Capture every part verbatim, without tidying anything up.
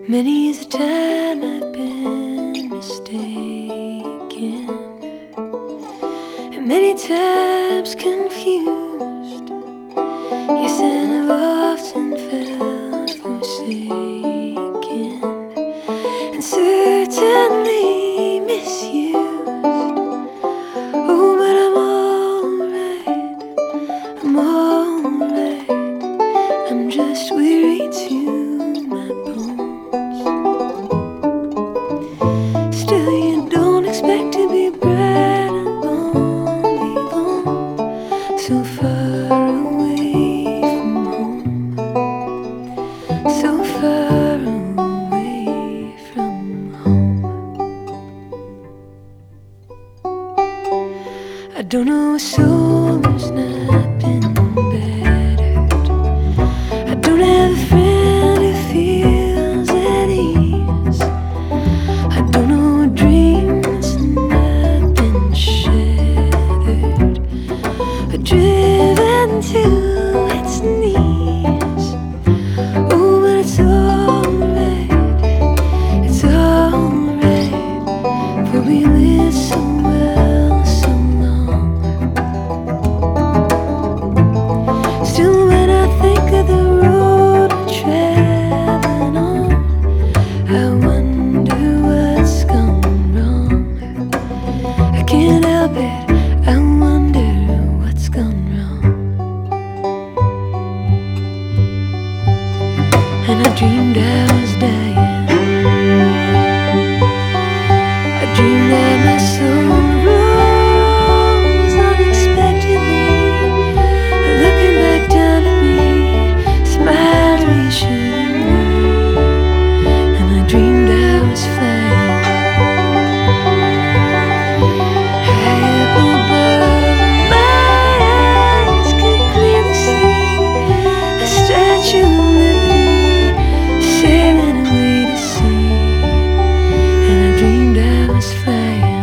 Many is the time I've been mistaken, and many times confused. Yes, and I've often felt forsaken, and certainly misused. Oh, but I'm alright, I'm alright. I'm just weary to my bones. Still, you don't expect to be bright and only alone, so far away from home, so far away from home. I don't know a soul who's not been battered. I don't have a friend who feels at ease. I don't know a dream that's not been shattered, but driven to its knees. Oh, but it's alright, it's alright, for we live so well so long. Still, when I think of the road we're traveling on, I wonder what's gone wrong. I can't help it, I wonder what's gone wrong. And I dreamed I was dying, I dreamed that my soul rose unexpectedly, looking back down at me, smiled reassuringly. And I dreamed I was flying high up above. My eyes could clearly see the Statue of Liberty sailing away to sea. And I dreamed I was flying.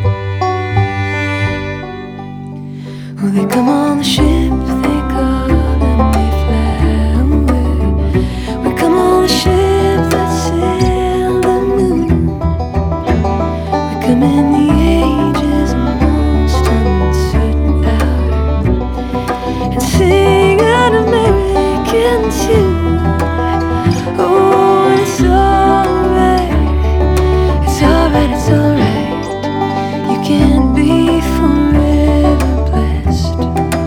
Oh, they come on the ship, they call and they fly away. We come on the ship that sailed the moon. We come in the ages most uncertain hour and sing an American tune. Oh, and it's alright, it's alright, it's alright. You can't be forever blessed.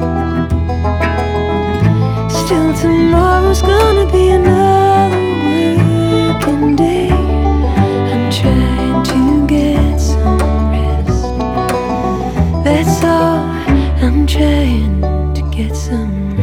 Still, tomorrow's gonna be another working day. I'm trying to get some rest. That's all, I'm trying to get some rest.